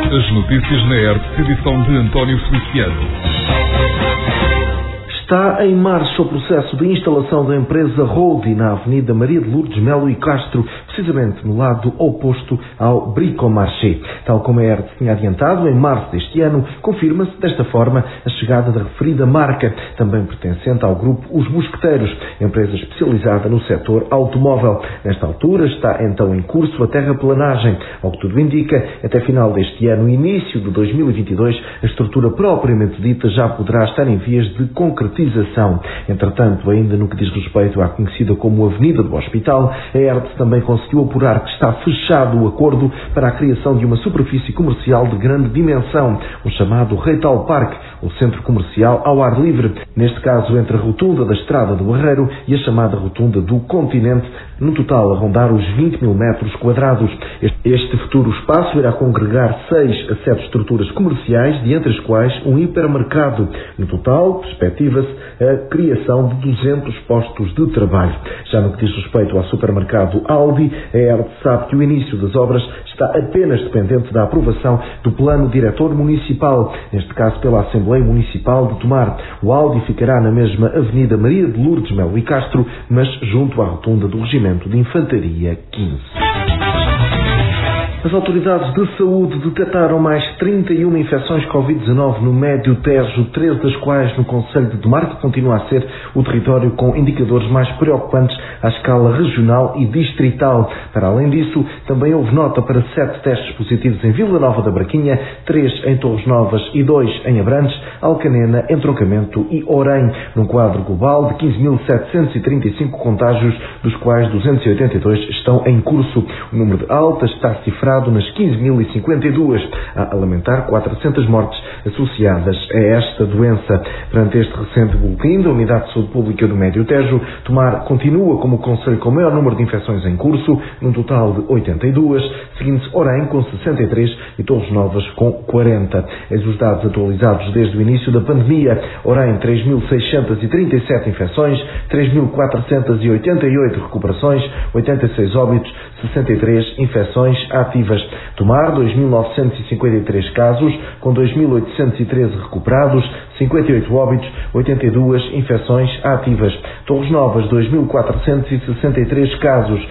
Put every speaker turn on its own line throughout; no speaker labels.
As notícias na ERP, edição de António Feliciano.
Está em marcha o processo de instalação da empresa Roldie na Avenida Maria de Lourdes Melo e Castro, precisamente no lado oposto ao Bricomarché. Tal como a ERT tinha adiantado, em março deste ano, confirma-se desta forma a chegada da referida marca, também pertencente ao grupo Os Mosqueteiros, empresa especializada no setor automóvel. Nesta altura está então em curso a terraplanagem. Ao que tudo indica, até final deste ano, início de 2022, a estrutura propriamente dita já poderá estar em vias de concretização. Entretanto, ainda no que diz respeito à conhecida como Avenida do Hospital, a ERT também conseguiu apurar que está fechado o acordo para a criação de uma superfície comercial de grande dimensão, o chamado Reital Park, o centro comercial ao ar livre, neste caso entre a rotunda da Estrada do Barreiro e a chamada rotunda do Continente, no total a rondar os 20 mil metros quadrados. Este futuro espaço irá congregar 6 a 7 estruturas comerciais, dentre as quais um hipermercado. No total, perspectiva-se a criação de 200 postos de trabalho. Já no que diz respeito ao supermercado Aldi, a ERT sabe que o início das obras está apenas dependente da aprovação do plano diretor municipal, neste caso pela Assembleia Municipal de Tomar. O Aldi ficará na mesma Avenida Maria de Lourdes Melo e Castro, mas junto à rotunda do Regimento de Infantaria 15. As autoridades de saúde detectaram mais 31 infecções Covid-19 no Médio Tejo, 13 das quais no concelho de Tomar, que continua a ser o território com indicadores mais preocupantes à escala regional e distrital. Para além disso, também houve nota para 7 testes positivos em Vila Nova da Braquinha, 3 em Torres Novas e 2 em Abrantes, Alcanena, Entroncamento e Orém, num quadro global de 15.735 contágios, dos quais 282 estão em curso. O número de altas está cifrado nas 15.052, a lamentar 400 mortes associadas a esta doença. Perante este recente boletim da Unidade de Saúde Pública do Médio Tejo, Tomar continua como o concelho com o maior número de infecções em curso, num total de 82, seguindo-se Orém com 63 e Torres Novas com 40. Eis os dados atualizados desde o início da pandemia. Orém, 3.637 infecções, 3.488 recuperações, 86 óbitos, 63 infecções ativas. Tomar, 2.953 casos, com 2.813 recuperados, 58 óbitos, 82 infecções ativas. Torres Novas, 2.463 casos,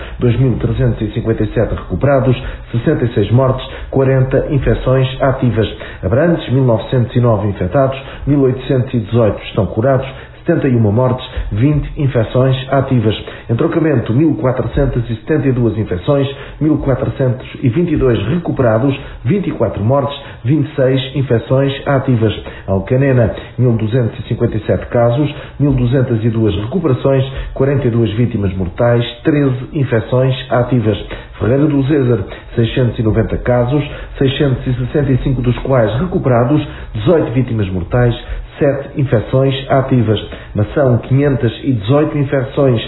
2.357 recuperados, 66 mortes, 40 infecções ativas. Abrantes, 1.909 infectados, 1.818 estão curados, 71 mortes, 20 infecções ativas. Entroncamento, 1.472 infecções, 1.422 recuperados, 24 mortes, 26 infecções ativas. Alcanena, 1.257 casos, 1.202 recuperações, 42 vítimas mortais, 13 infecções ativas. Ferreira do Zézer, 690 casos, 665 dos quais recuperados, 18 vítimas mortais, 7 infecções ativas. Mação, 518 infecções,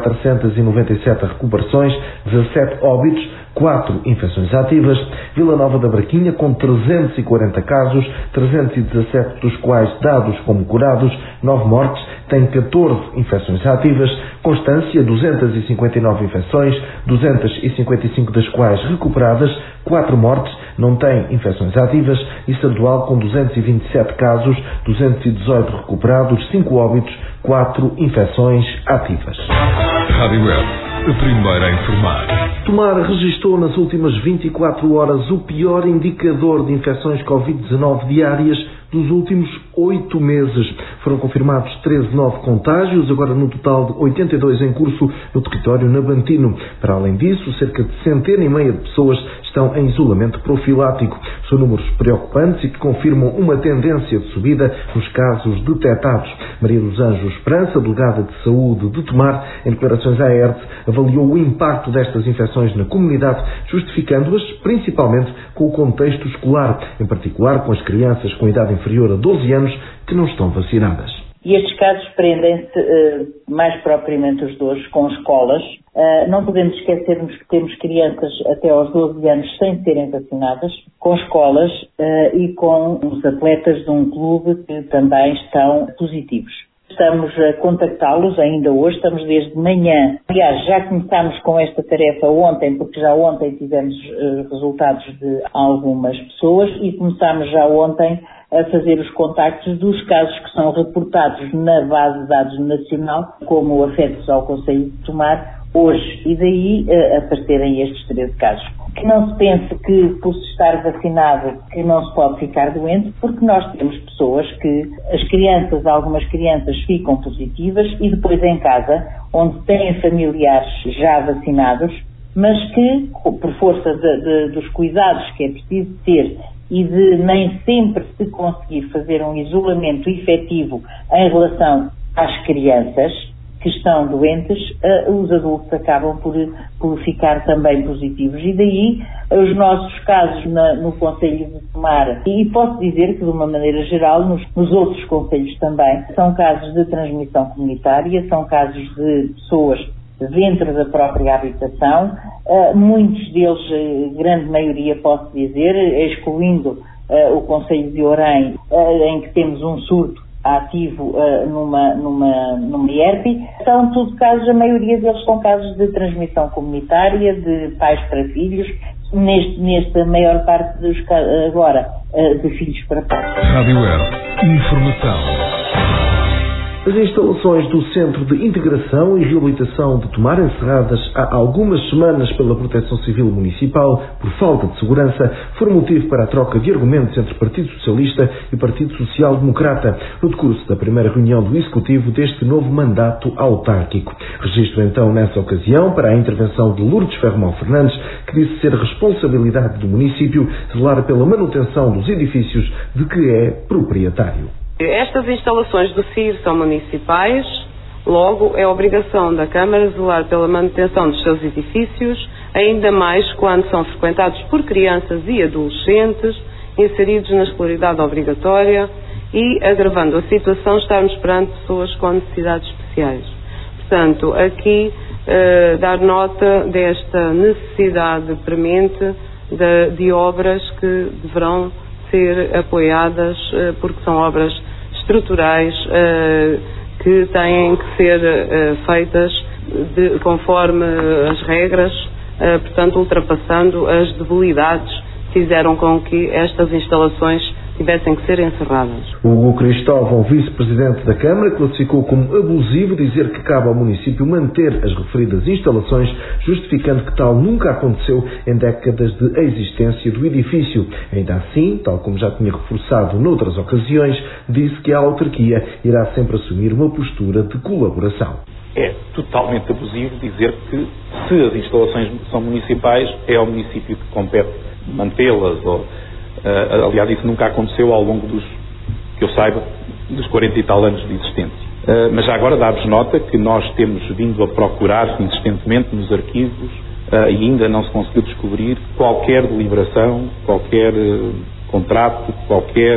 497 recuperações, 17 óbitos, 4 infecções ativas. Vila Nova da Braquinha, com 340 casos, 317 dos quais dados como curados, 9 mortes, tem 14 infecções ativas. Constância, 259 infecções, 255 das quais recuperadas, 4 mortes, não tem infecções ativas. E Sandoal, com 227 casos, 218 recuperados, 5 óbitos, 4 infecções ativas.
Rádio Web, a primeira a informar.
Tomar registrou nas últimas 24 horas o pior indicador de infecções Covid-19 diárias dos últimos 8 meses. Foram confirmados 13 novos contágios, agora no total de 82 em curso no território nabantino. Para além disso, cerca de 150 de pessoas estão em isolamento profilático. São números preocupantes e que confirmam uma tendência de subida nos casos detectados. Maria dos Anjos Esperança, delegada de saúde de Tomar, em declarações à ERT, avaliou o impacto destas infecções na comunidade, justificando-as principalmente com o contexto escolar, em particular com as crianças com idade inferior a 12 anos que não estão vacinadas.
E estes casos prendem-se mais propriamente os dois com escolas. Não podemos esquecermos que temos crianças até aos 12 anos sem serem vacinadas, com escolas e com os atletas de um clube que também estão positivos. Estamos a contactá-los ainda hoje, estamos desde manhã. Aliás, já começámos com esta tarefa ontem, porque já ontem tivemos resultados de algumas pessoas e começámos já ontem a fazer os contactos dos casos que são reportados na base de dados nacional, como afetos ao Concelho de Tomar, hoje. E daí aparecerem estes 13 casos. Que não se pense que, por se estar vacinado, que não se pode ficar doente, porque nós temos pessoas que, algumas crianças ficam positivas e depois em casa, onde têm familiares já vacinados, mas que, por força dos cuidados que é preciso ter e de nem sempre se conseguir fazer um isolamento efetivo em relação às crianças que estão doentes, os adultos acabam por ficar também positivos. E daí os nossos casos no Concelho de Tomar, e posso dizer que de uma maneira geral nos outros concelhos também, são casos de transmissão comunitária, são casos de pessoas dentro da própria habitação, muitos deles, grande maioria posso dizer, excluindo o Concelho de Orém, em que temos um surto ativo numa IERP, são tudo casos, a maioria deles são casos de transmissão comunitária, de pais para filhos, nesta maior parte dos casos agora, de filhos para pais.
Rádio Air, informação.
As instalações do Centro de Integração e Reabilitação de Tomar, encerradas há algumas semanas pela Proteção Civil Municipal por falta de segurança, foram motivo para a troca de argumentos entre Partido Socialista e Partido Social Democrata, no decurso da primeira reunião do Executivo deste novo mandato autárquico. Registro então nessa ocasião para a intervenção de Lourdes Ferromão Fernandes, que disse ser responsabilidade do município zelar pela manutenção dos edifícios de que é proprietário.
Estas instalações do CIR são municipais, logo é obrigação da Câmara zelar pela manutenção dos seus edifícios, ainda mais quando são frequentados por crianças e adolescentes, inseridos na escolaridade obrigatória e, agravando a situação, estarmos perante pessoas com necessidades especiais. Portanto, aqui dar nota desta necessidade premente de obras que deverão ser apoiadas, porque são obras estruturais que têm que ser feitas conforme as regras, portanto ultrapassando as debilidades que fizeram com que estas instalações tivessem que ser encerradas.
Hugo Cristóvão, vice-presidente da Câmara, classificou como abusivo dizer que cabe ao município manter as referidas instalações, justificando que tal nunca aconteceu em décadas de existência do edifício. Ainda assim, tal como já tinha reforçado noutras ocasiões, disse que a autarquia irá sempre assumir uma postura de colaboração.
É totalmente abusivo dizer que, se as instalações são municipais, é ao município que compete mantê-las. Aliás, isso nunca aconteceu ao longo que eu saiba, dos 40 e tal anos de existência. Mas já agora dá-vos nota que nós temos vindo a procurar insistentemente nos arquivos e ainda não se conseguiu descobrir qualquer deliberação, qualquer contrato, qualquer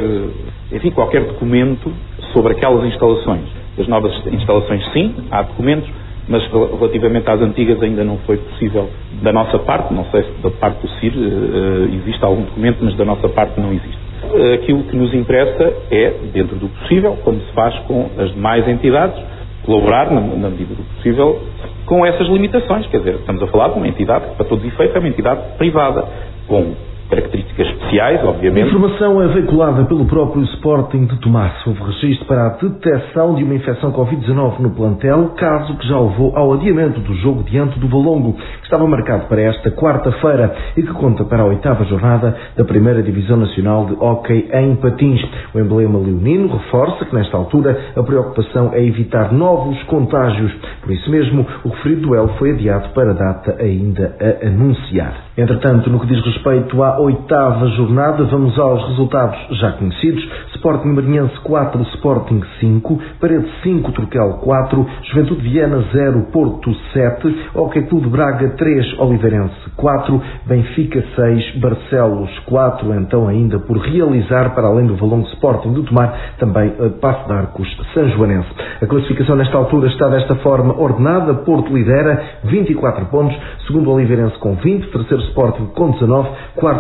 documento sobre aquelas instalações. As novas instalações, sim, há documentos, mas relativamente às antigas ainda não foi possível da nossa parte, não sei se da parte do CIR existe algum documento, mas da nossa parte não existe. Aquilo que nos interessa é, dentro do possível, como se faz com as demais entidades, colaborar, na medida do possível, com essas limitações. Quer dizer, estamos a falar de uma entidade que, para todos os efeitos, é uma entidade privada, com características especiais, obviamente.
A informação é veiculada pelo próprio Sporting de Tomar. Houve registro para a detecção de uma infecção Covid-19 no plantel, caso que já levou ao adiamento do jogo diante do Valongo, que estava marcado para esta quarta-feira e que conta para a 8ª jornada da Primeira Divisão Nacional de Hóquei em Patins. O emblema leonino reforça que, nesta altura, a preocupação é evitar novos contágios. Por isso mesmo, o referido duelo foi adiado para a data ainda a anunciar. Entretanto, no que diz respeito à 8ª jornada, vamos aos resultados já conhecidos. Sporting Marinhense 4, Sporting 5, Paredes 5, Turquel 4, Juventude Viana 0, Porto 7, Hóquei Clube Braga 3, Oliveirense 4, Benfica 6, Barcelos 4, então ainda por realizar, para além do Valongo Sporting do Tomar, também Paço de Arcos Sanjoanense. A classificação nesta altura está desta forma ordenada: Porto lidera 24 pontos, segundo Oliveirense com 20, terceiro Sporting com 19, quarto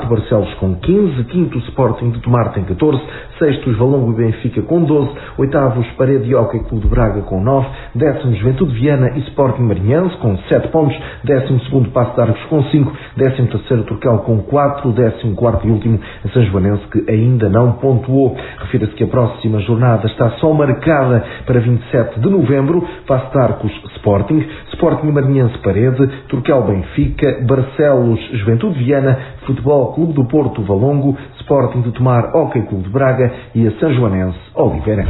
quarto Barcelos com 15, quinto Sporting de Tomar tem 14, sextos Valongo e Benfica com 12, oitavos Parede e Hóquei Clube de Braga com 9, décimos Juventude de Viana e Sporting Marinhense com 7 pontos, 12º Paço de Arcos com 5, 13º Turcal com 4, 14º e último a São Joanense, que ainda não pontuou. Refira-se que a próxima jornada está só marcada para 27 de novembro, Paço de Arcos Sporting, Sporting Marinhense Parede, Turcal Benfica, Barcelos Juventude de Viana, Futebol Clube do Porto Valongo, Sporting de Tomar Hóquei Clube de Braga e a São Joanense Oliveirense.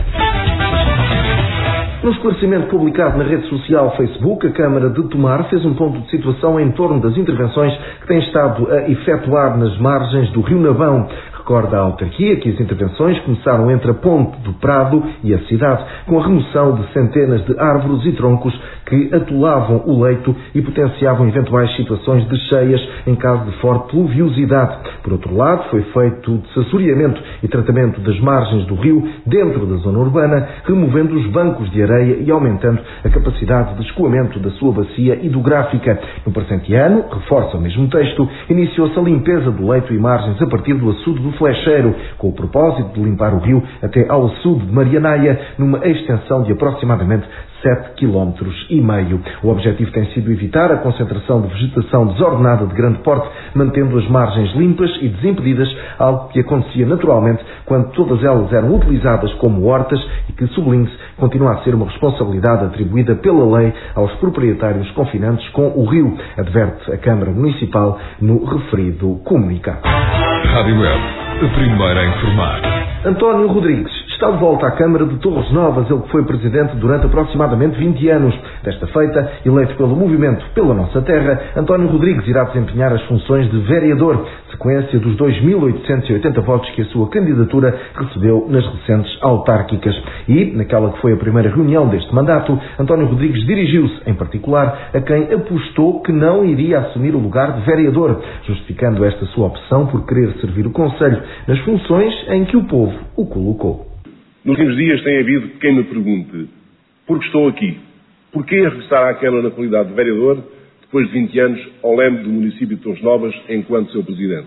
No esclarecimento publicado na rede social Facebook, a Câmara de Tomar fez um ponto de situação em torno das intervenções que tem estado a efetuar nas margens do Rio Navão. Recorda a autarquia que as intervenções começaram entre a Ponte do Prado e a cidade, com a remoção de centenas de árvores e troncos que atolavam o leito e potenciavam eventuais situações de cheias em caso de forte pluviosidade. Por outro lado, foi feito desassoreamento e tratamento das margens do rio dentro da zona urbana, removendo os bancos de areia e aumentando a capacidade de escoamento da sua bacia hidrográfica. No presente ano, reforça o mesmo texto, iniciou-se a limpeza do leito e margens a partir do açude do Flecheiro, com o propósito de limpar o rio até ao açude de Marianaia, numa extensão de aproximadamente 7,5 km. O objetivo tem sido evitar a concentração de vegetação desordenada de grande porte, mantendo as margens limpas e desimpedidas, algo que acontecia naturalmente quando todas elas eram utilizadas como hortas e que, sublinhe-se, continua a ser uma responsabilidade atribuída pela lei aos proprietários confinantes com o rio, adverte a Câmara Municipal no referido comunicado.
Rádio Web, a primeira a informar.
António Rodrigues está de volta à Câmara de Torres Novas, ele que foi presidente durante aproximadamente 20 anos. Desta feita, eleito pelo Movimento Pela Nossa Terra, António Rodrigues irá desempenhar as funções de vereador, sequência dos 2.880 votos que a sua candidatura recebeu nas recentes autárquicas. E, naquela que foi a primeira reunião deste mandato, António Rodrigues dirigiu-se, em particular, a quem apostou que não iria assumir o lugar de vereador, justificando esta sua opção por querer servir o Conselho nas funções em que o povo o colocou.
Nos últimos dias tem havido quem me pergunte: por que estou aqui? Porquê regressar à Câmara na qualidade de vereador, depois de 20 anos, ao leme do município de Torres Novas, enquanto seu presidente?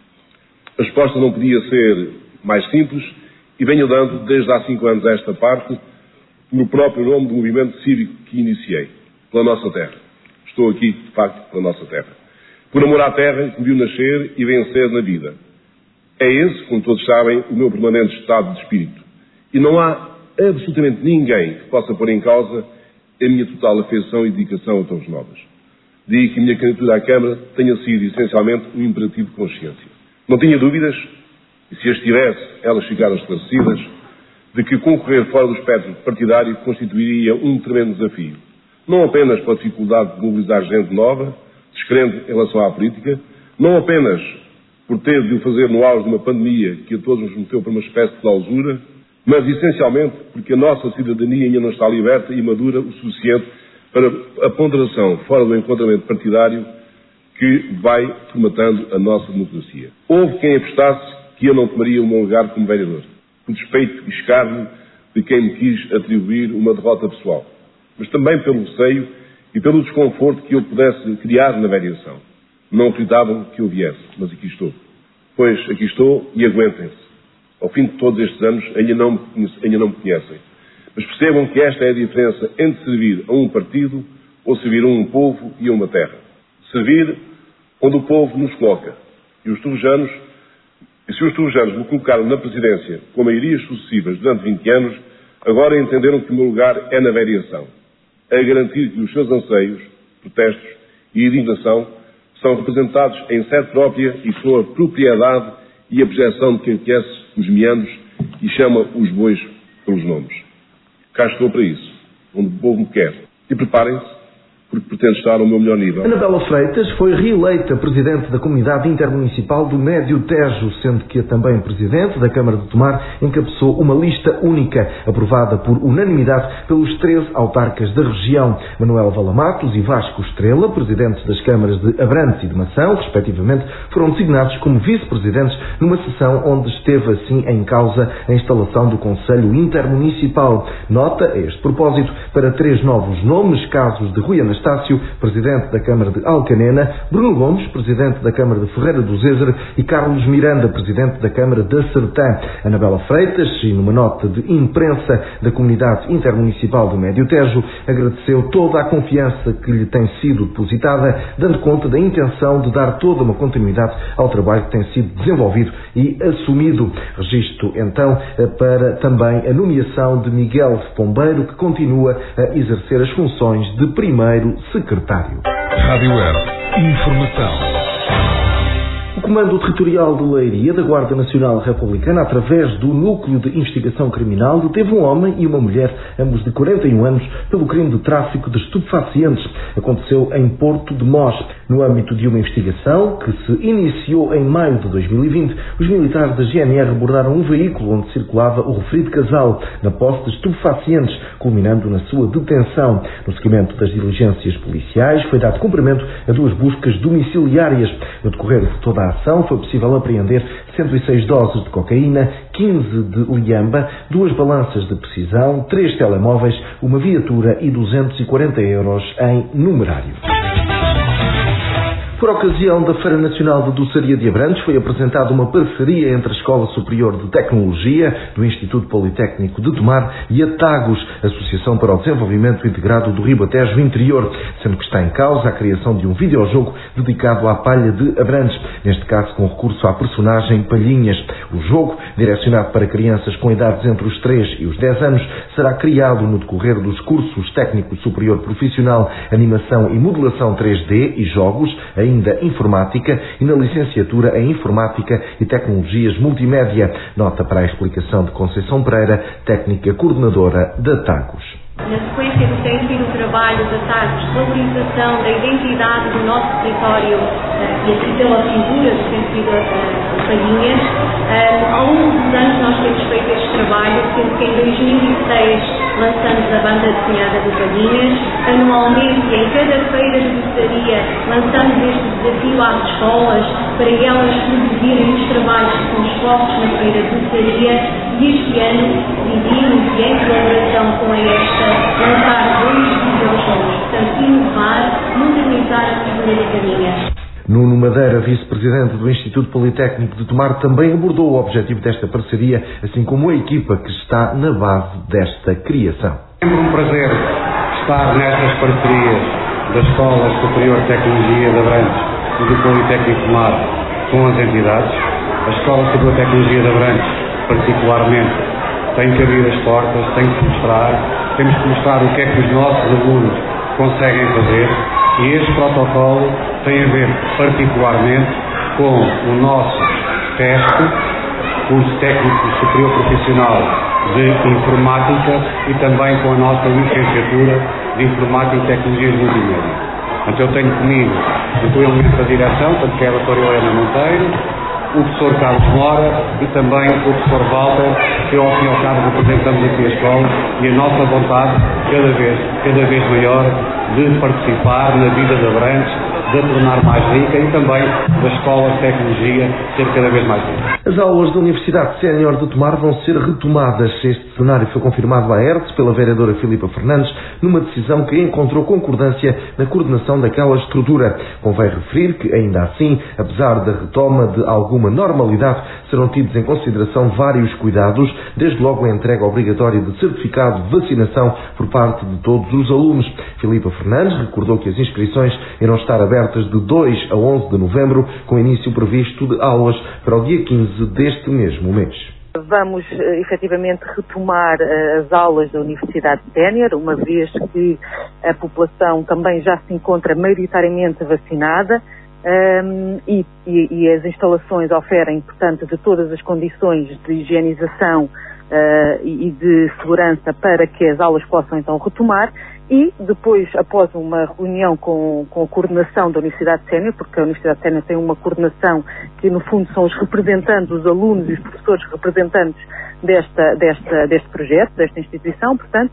A resposta não podia ser mais simples e venho dando, desde há 5 anos a esta parte, no próprio nome do movimento cívico que iniciei, pela nossa terra. Estou aqui, de facto, pela nossa terra. Por amor à terra que me viu nascer e vencer na vida. É esse, como todos sabem, o meu permanente estado de espírito. E não há absolutamente ninguém que possa pôr em causa a minha total afeição e dedicação a Torres Novas. Daí que a minha candidatura à Câmara tenha sido essencialmente um imperativo de consciência. Não tinha dúvidas, e se as tivesse, elas ficaram esclarecidas, de que concorrer fora do espectro partidário constituiria um tremendo desafio. Não apenas pela dificuldade de mobilizar gente nova, descrente em relação à política, não apenas por ter de o fazer no auge de uma pandemia que a todos nos meteu para uma espécie de clausura, mas essencialmente porque a nossa cidadania ainda não está liberta e madura o suficiente para a ponderação fora do enquadramento partidário que vai formatando a nossa democracia. Houve quem apostasse que eu não tomaria o meu lugar como vereador, por despeito e escárnio de quem me quis atribuir uma derrota pessoal, mas também pelo receio e pelo desconforto que eu pudesse criar na vereação. Não acreditavam que eu viesse, mas aqui estou. Pois aqui estou e aguentem-se. Ao fim de todos estes anos ainda não me conhecem. Mas percebam que esta é a diferença entre servir a um partido ou servir a um povo e a uma terra. Servir onde o povo nos coloca. E se os torrejanos me colocaram na presidência com maiorias sucessivas durante 20 anos, agora entenderam que o meu lugar é na vereação. A garantir que os seus anseios, protestos e indignação são representados em sede própria e com a propriedade e a projeção de quem conhece os meandros e chama os bois pelos nomes. Cá estou para isso, onde o povo me quer. E preparem-se, porque pretendo estar ao meu melhor nível.
Anabela Freitas foi reeleita Presidente da Comunidade Intermunicipal do Médio Tejo, sendo que a também Presidente da Câmara de Tomar encabeçou uma lista única, aprovada por unanimidade pelos 13 autarcas da região. Manuel Valamatos e Vasco Estrela, Presidentes das Câmaras de Abrantes e de Mação, respectivamente, foram designados como Vice-Presidentes numa sessão onde esteve assim em causa a instalação do Conselho Intermunicipal. Nota, a este propósito, para 3 novos nomes, casos de Rui Anastácio, Eustácio, presidente da Câmara de Alcanena, Bruno Gomes, presidente da Câmara de Ferreira do Zezer e Carlos Miranda, presidente da Câmara da Sertã. Anabela Freitas, e numa nota de imprensa da Comunidade Intermunicipal do Médio Tejo, agradeceu toda a confiança que lhe tem sido depositada, dando conta da intenção de dar toda uma continuidade ao trabalho que tem sido desenvolvido e assumido. Registro, então, para também a nomeação de Miguel Pombeiro, que continua a exercer as funções de primeiro secretário.
Rádio Web. Informação.
O Comando Territorial de Leiria da Guarda Nacional Republicana, através do Núcleo de Investigação Criminal, deteve um homem e uma mulher, ambos de 41 anos, pelo crime de tráfico de estupefacientes. Aconteceu em Porto de Mós. No âmbito de uma investigação que se iniciou em maio de 2020, os militares da GNR abordaram um veículo onde circulava o referido casal na posse de estupefacientes, culminando na sua detenção. No seguimento das diligências policiais, foi dado cumprimento a 2 buscas domiciliárias. No decorrer de toda a ação, foi possível apreender 106 doses de cocaína, 15 de liamba, 2 balanças de precisão, 3 telemóveis, uma viatura e 240 euros em numerário. Por ocasião da Feira Nacional de Doçaria de Abrantes, foi apresentada uma parceria entre a Escola Superior de Tecnologia do Instituto Politécnico de Tomar e a TAGOS, Associação para o Desenvolvimento Integrado do Ribatejo Interior, sendo que está em causa a criação de um videojogo dedicado à palha de Abrantes, neste caso com recurso à personagem Palhinhas. O jogo, direcionado para crianças com idades entre os 3 e os 10 anos, será criado no decorrer dos cursos Técnico Superior Profissional, Animação e Modelação 3D e Jogos, ainda Informática, e na licenciatura em Informática e Tecnologias Multimédia. Nota para a explicação de Conceição Pereira, técnica coordenadora da TAGOS.
Na sequência do que tem sido o trabalho da TAGOS de valorização da identidade do nosso território e aqui pela figura do que tem sido a Palhinhas, ao longo dos anos nós temos feito este trabalho, sendo que em 2006 lançamos a banda desenhada de Palhinhas. Anualmente, em cada feira de doçaria, lançamos este desafio às escolas para elas produzirem os trabalhos que são expostos na feira de doçaria, e este ano decidimos, e em colaboração com a ESTA, lançar 2 videojogos, portanto, inovar, modernizar a cultura de Palhinhas.
Nuno Madeira, vice-presidente do Instituto Politécnico de Tomar, também abordou o objetivo desta parceria, assim como a equipa que está na base desta criação.
É sempre um prazer estar nestas parcerias da Escola Superior de Tecnologia de Abrantes e do Politécnico de Tomar com as entidades. A Escola Superior de Tecnologia de Abrantes, particularmente, tem que abrir as portas, tem que mostrar, temos que mostrar o que é que os nossos alunos conseguem fazer, e este protocolo tem a ver particularmente com o nosso teste, curso técnico superior profissional de informática, e também com a nossa licenciatura de informática e tecnologias multimédia. Portanto, eu tenho comigo o elemento da direção, tanto que é a doutora Helena Monteiro, o professor Carlos Mora e também o professor Walter, que ao fim e ao cabo representamos aqui a escola, e a nossa vontade cada vez maior de participar na vida de Abrantes, de a tornar mais rica, e também da Escola de Tecnologia ser cada vez mais rica.
As aulas da Universidade Sénior de Tomar vão ser retomadas. Este cenário foi confirmado à ERTE pela vereadora Filipa Fernandes, numa decisão que encontrou concordância na coordenação daquela estrutura. Convém referir que, ainda assim, apesar da retoma de alguma normalidade, serão tidos em consideração vários cuidados, desde logo a entrega obrigatória de certificado de vacinação por parte de todos os alunos. Filipa Fernandes recordou que as inscrições irão estar abertas de 2 a 11 de novembro, com início previsto de aulas para o dia 15 deste mesmo mês.
Vamos efetivamente retomar as aulas da Universidade Sénior, uma vez que a população também já se encontra maioritariamente vacinada, e as instalações oferem, portanto, de todas as condições de higienização e de segurança para que as aulas possam então retomar. E depois, após uma reunião com a coordenação da Universidade Sénior, porque a Universidade Sénior tem uma coordenação que no fundo são os representantes, os alunos e os professores representantes deste projeto, desta instituição, portanto,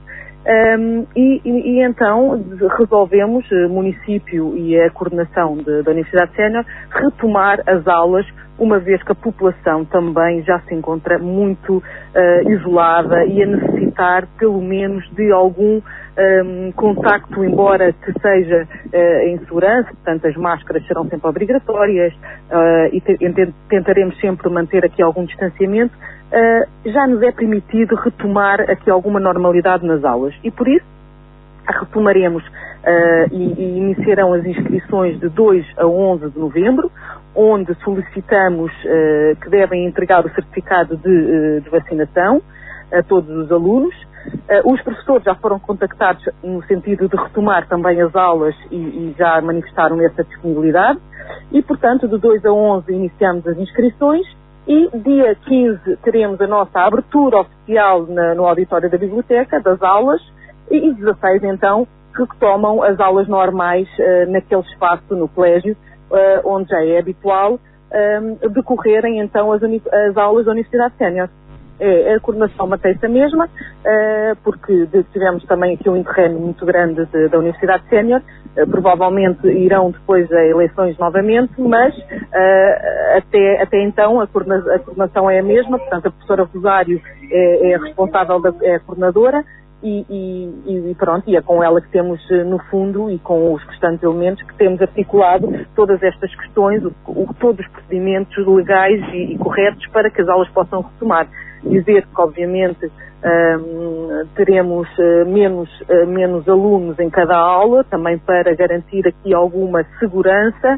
e então resolvemos, o município e a coordenação da Universidade Sénior, retomar as aulas, uma vez que a população também já se encontra muito isolada e a necessitar pelo menos de algum contacto, embora que seja em segurança, portanto as máscaras serão sempre obrigatórias e tentaremos sempre manter aqui algum distanciamento, já nos é permitido retomar aqui alguma normalidade nas aulas e por isso retomaremos e iniciarão as inscrições de 2 a 11 de novembro, onde solicitamos que devem entregar o certificado de vacinação a todos os alunos. Os professores já foram contactados no sentido de retomar também as aulas e já manifestaram essa disponibilidade e, portanto, de 2 a 11 iniciamos as inscrições e dia 15 teremos a nossa abertura oficial no auditório da biblioteca das aulas e 16 então retomam as aulas normais naquele espaço no colégio onde já é habitual decorrerem então as aulas da Universidade Sénior. A coordenação mantém-se a mesma, porque tivemos também aqui um interregno muito grande da Universidade Sénior, provavelmente irão depois a eleições novamente, mas até então a coordenação é a mesma, portanto a professora Rosário é a responsável, é a coordenadora, e pronto, e é com ela que temos no fundo e com os restantes elementos que temos articulado todas estas questões, todos os procedimentos legais e corretos para que as aulas possam retomar. Dizer que obviamente teremos menos alunos em cada aula, também para garantir aqui alguma segurança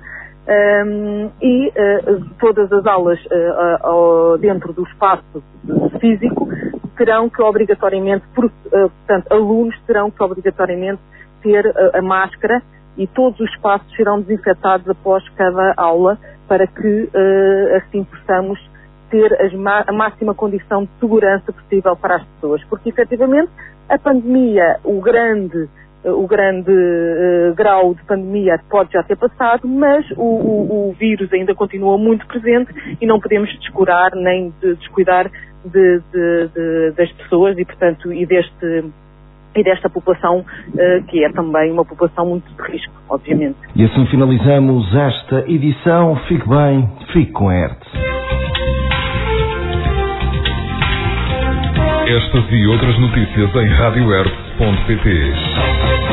e todas as aulas dentro do espaço físico terão que obrigatoriamente, portanto, alunos terão que obrigatoriamente ter a máscara e todos os espaços serão desinfetados após cada aula para que assim possamos ter a máxima condição de segurança possível para as pessoas, porque efetivamente a pandemia, o grande grau de pandemia pode já ter passado, mas o vírus ainda continua muito presente e não podemos descurar nem descuidar das pessoas e, portanto, e desta população que é também uma população muito de risco, obviamente.
E assim finalizamos esta edição. Fique bem, fique com a ERTE.
Estas e outras notícias em radioerte.pt.